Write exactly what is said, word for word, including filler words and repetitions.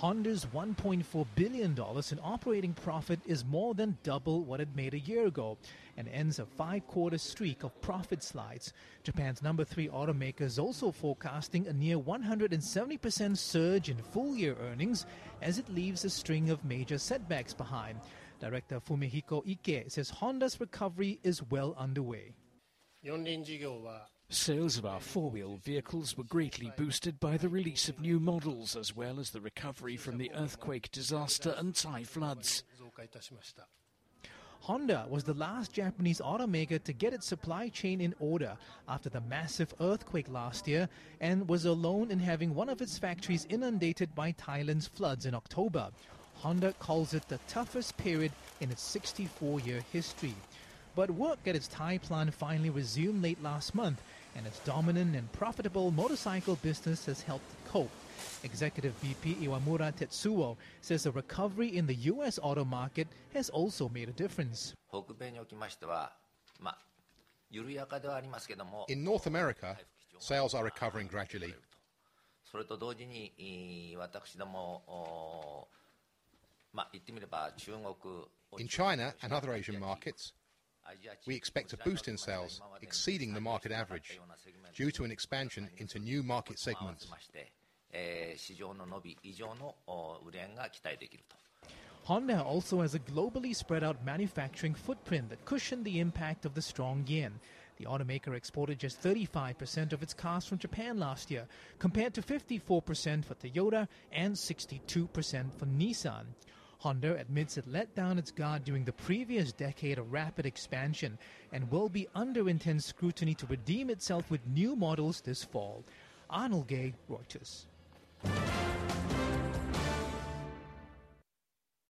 Honda's one point four billion dollars in operating profit is more than double what it made a year ago and ends a five-quarter streak of profit slides. Japan's number three automaker is also forecasting a near one hundred seventy percent surge in full-year earnings as it leaves a string of major setbacks behind. Director Fumihiko Ike says Honda's recovery is well underway. Sales of our four-wheel vehicles were greatly boosted by the release of new models as well as the recovery from the earthquake disaster and Thai floods. Honda was the last Japanese automaker to get its supply chain in order after the massive earthquake last year and was alone in having one of its factories inundated by Thailand's floods in October. Honda calls it the toughest period in its sixty-four-year history. But work at its Thai plant finally resumed late last month, and its dominant and profitable motorcycle business has helped cope. Executive V P Iwamura Tetsuo says the recovery in the U S auto market has also made a difference. In North America, sales are recovering gradually. In China and other Asian markets, we expect a boost in sales exceeding the market average due to an expansion into new market segments. Honda also has a globally spread out manufacturing footprint that cushioned the impact of the strong yen. The automaker exported just thirty-five percent of its cars from Japan last year, compared to fifty-four percent for Toyota and sixty-two percent for Nissan. Honda admits it let down its guard during the previous decade of rapid expansion and will be under intense scrutiny to redeem itself with new models this fall. Arnold Gay, Reuters.